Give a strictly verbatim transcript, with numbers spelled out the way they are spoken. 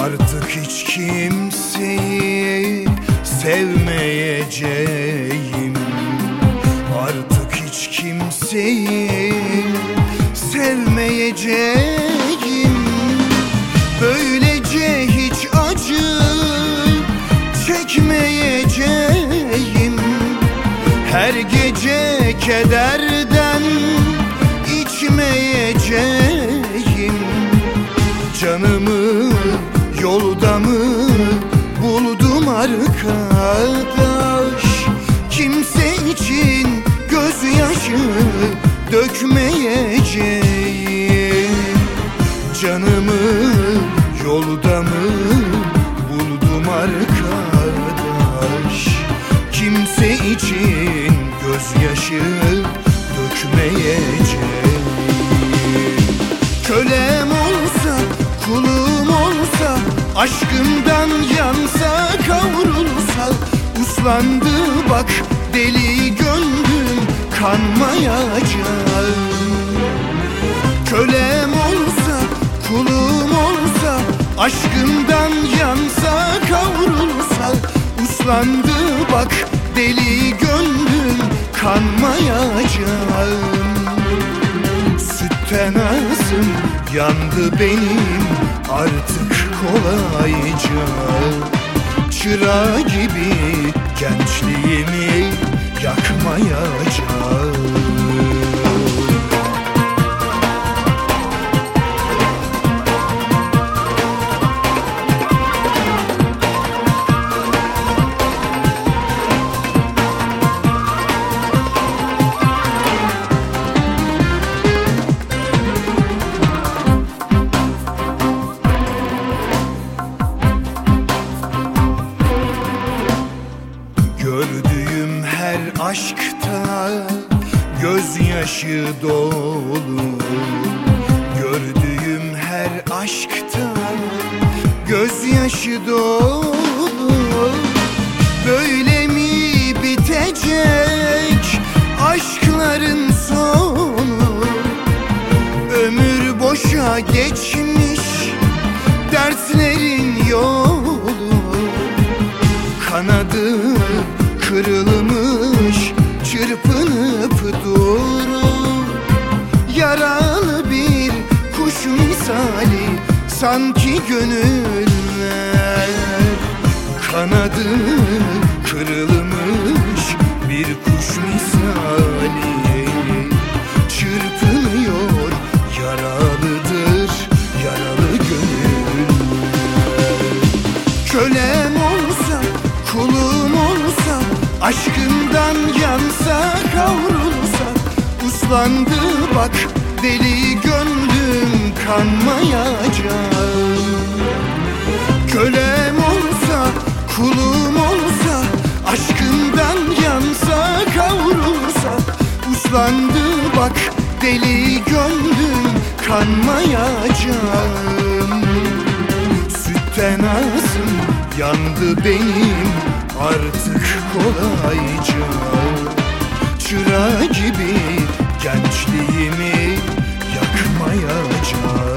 Artık hiç kimseyi sevmeyeceğim. Artık hiç kimseyi sevmeyeceğim. Böylece hiç acı çekmeyeceğim. Her gece kederden içmeyeceğim. Canımı yolda mı buldum arkadaş? Kimse için gözyaşı dökmeyeceğim. Canımı yolda mı buldum arkadaş? Kimse için gözyaşı dökmeyeceğim. Kölem olsa, kulum olsa, aşkımdan yansa, kavrulsa, uslandı bak deli gönlüm, kanmayacak. Kölem olsa, kulum olsa, aşkımdan yansa, kavrulsa, uslandı bak deli gönlüm, kanmayacağım. Sütten ağzım yandı benim artık kolayca. Çırağı gibi gençliğimi yakmayacağım. Gördüğüm her aşkta gözyaşı dolu. Gördüğüm her aşkta gözyaşı dolu. Böyle mi bitecek aşkların sonu? Ömür boşa geçmiş, dertlerin yolu. Kanadı kırılmış, çırpınıp durur. Yaralı bir kuş misali sanki gönüller. Kanadı kırılmış bir kuş misali çırpınıyor, yaralıdır yaralı gönüller. Kölem olsa, kulum olsa, aşkımdan yansa, kavrulsa, uslandı bak deli gönlüm, kanmayacağım. Kölem olsa, kulum olsa, aşkımdan yansa, kavrulsa, uslandı bak deli gönlüm, kanmayacağım. Sütten ağzım yandı benim artık kolayca. Çırağı gibi gençliğimi yakmayacak.